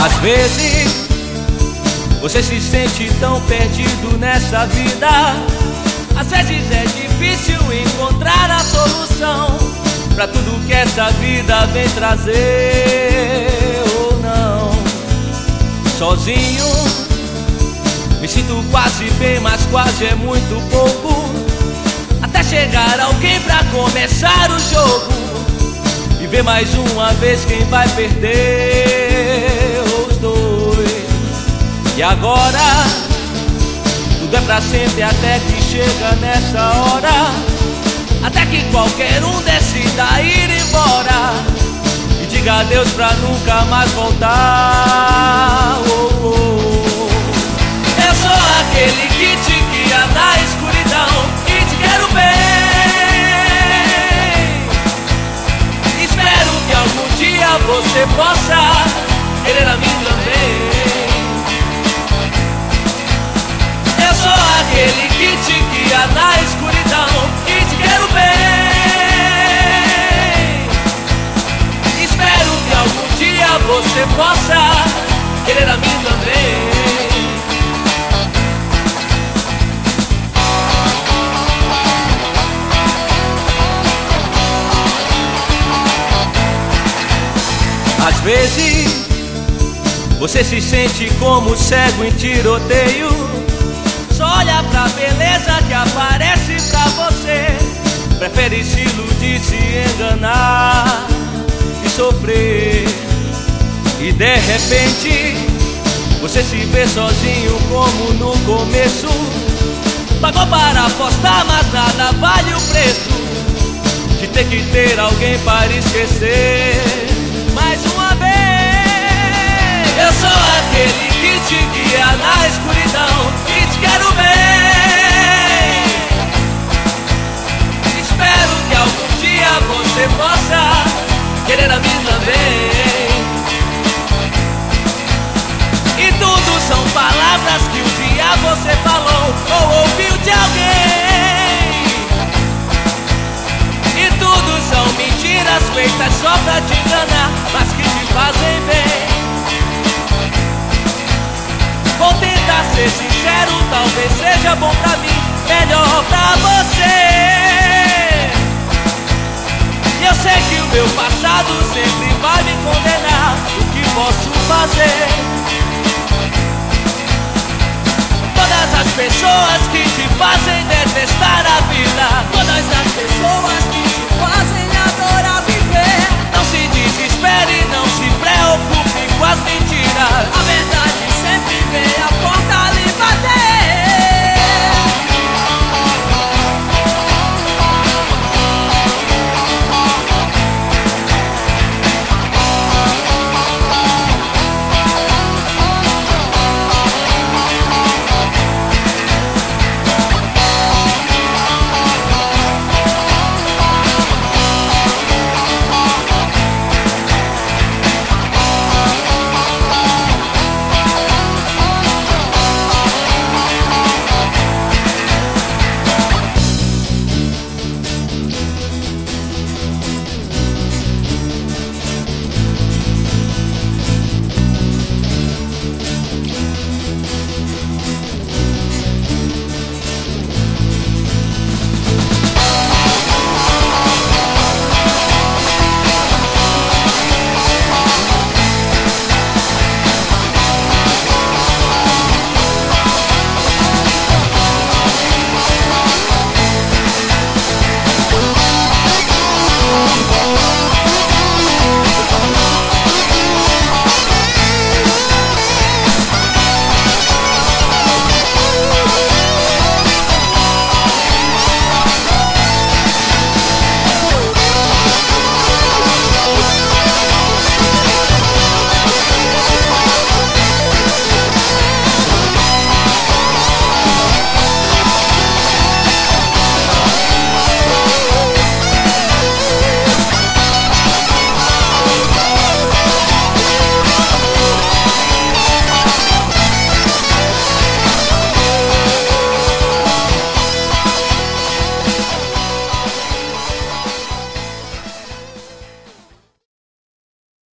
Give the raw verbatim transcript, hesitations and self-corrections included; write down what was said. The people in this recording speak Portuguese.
Às vezes você se sente tão perdido nessa vida. Às vezes é difícil encontrar a solução pra tudo que essa vida vem trazer ou não. Sozinho me sinto quase bem, mas quase é muito pouco, até chegar alguém pra começar o jogo e ver mais uma vez quem vai perder, os dois. E agora tudo é pra sempre até que chega nessa hora, até que qualquer um decida ir embora e diga adeus pra nunca mais voltar. Oh, oh. Eu sou aquele que te guia na escuridão e te quero bem. Espero que algum dia você possa querer a mim também. Eu sou aquele que te guia na escuridão e te quero bem. Espero que algum dia você possa querer a mim também. Às vezes você se sente como cego em tiroteio, só olha pra beleza que aparece pra você, prefere se iludir, se enganar e sofrer. E de repente você se vê sozinho como no começo. Pagou para apostar, mas nada vale o preço de ter que ter alguém para esquecer. Mais uma vez, eu sou aquele que te guia na escuridão e te quero bem. Espero que algum dia você possa querer a mim também. E tudo são palavras que um dia você falou ou ouviu de alguém. E tudo são mentiras feitas só pra te enganar, mas que te fazem bem. Vou tentar ser sincero, talvez seja bom pra mim, melhor pra você. E eu sei que o meu passado sempre vai me condenar. O que posso fazer? Todas as pessoas que te fazem detestar a vida, todas as pessoas